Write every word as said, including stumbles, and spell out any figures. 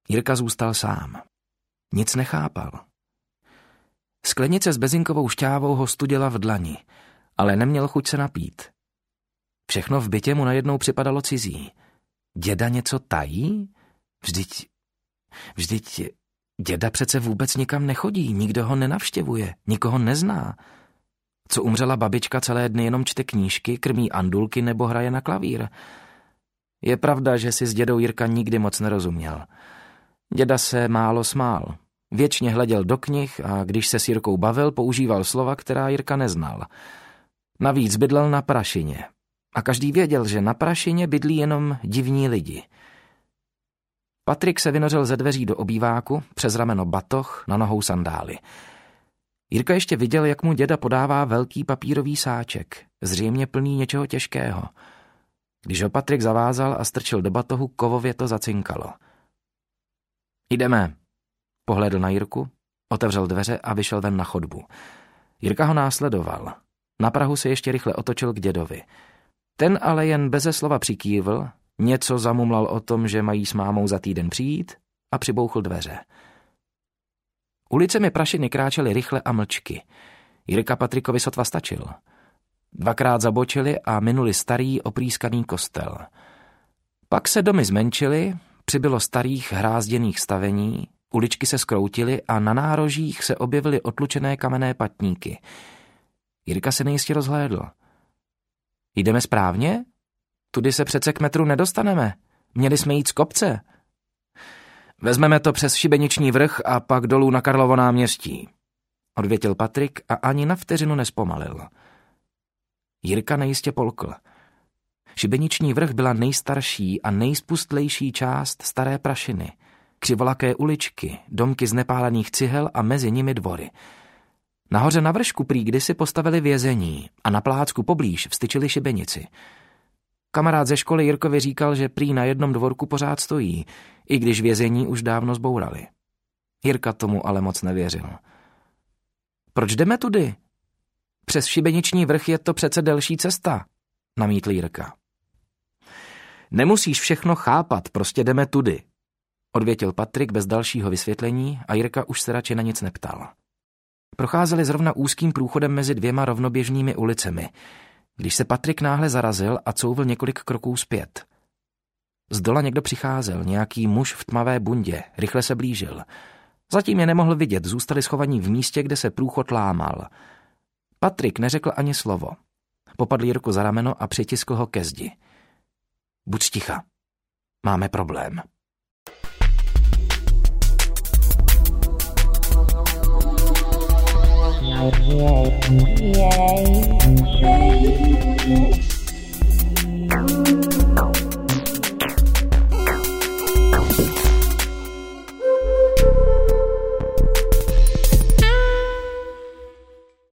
Jirka zůstal sám. Nic nechápal. Sklenice s bezinkovou šťávou ho studila v dlani, ale neměl chuť se napít. Všechno v bytě mu najednou připadalo cizí. Děda něco tají? Vždyť... Vždyť... Děda přece vůbec nikam nechodí, nikdo ho nenavštěvuje, nikoho nezná. Co umřela babička, celé dny jenom čte knížky, krmí andulky nebo hraje na klavír. Je pravda, že si s dědou Jirka nikdy moc nerozuměl. Děda se málo smál. Věčně hleděl do knih a když se s Jirkou bavil, používal slova, která Jirka neznal. Navíc bydlel na Prašině. A každý věděl, že na Prašině bydlí jenom divní lidi. Patrik se vynořil ze dveří do obýváku, přes rameno batoh, na nohou sandály. Jirka ještě viděl, jak mu děda podává velký papírový sáček, zřejmě plný něčeho těžkého. Když ho Patrik zavázal a strčil do batohu, kovově to zacinkalo. Jdeme. Pohlédl na Jirku, otevřel dveře a vyšel ven na chodbu. Jirka ho následoval. Na prahu se ještě rychle otočil k dědovi. Ten ale jen beze slova přikývl, něco zamumlal o tom, že mají s mámou za týden přijít a přibouchl dveře. Ulicemi Prašiny kráčely rychle a mlčky. Jirka Patrikovi sotva stačil. Dvakrát zabočili a minuli starý oprýskaný kostel. Pak se domy zmenšily, přibylo starých hrázděných stavení, uličky se zkroutily a na nárožích se objevily otlučené kamenné patníky. Jirka se nejistě rozhlédl. Jdeme správně? Tudy se přece k metru nedostaneme. Měli jsme jít z kopce. Vezmeme to přes Šibeniční vrch a pak dolů na Karlovo náměstí, odvětil Patrik a ani na vteřinu nespomalil. Jirka nejistě polkl. Šibeniční vrch byla nejstarší a nejspustlejší část staré Prašiny. Křivolaké uličky, domky z nepálených cihel a mezi nimi dvory. Nahoře na vršku prý kdysi postavili vězení a na plácku poblíž vstyčili šibenici. Kamarád ze školy Jirkovi říkal, že prý na jednom dvorku pořád stojí, i když vězení už dávno zbourali. Jirka tomu ale moc nevěřil. Proč jdeme tudy? Přes Šibeniční vrch je to přece delší cesta, namítl Jirka. Nemusíš všechno chápat, prostě jdeme tudy, odvětil Patrik bez dalšího vysvětlení a Jirka už se radši na nic neptal. Procházeli zrovna úzkým průchodem mezi dvěma rovnoběžnými ulicemi, když se Patrik náhle zarazil a couvl několik kroků zpět. Zdola někdo přicházel, nějaký muž v tmavé bundě, rychle se blížil. Zatím je nemohl vidět, zůstali schovaní v místě, kde se průchod lámal. Patrik neřekl ani slovo. Popadl Jirku za rameno a přitiskl ho ke zdi. Buď ticha, máme problém. Yay, yay, yay.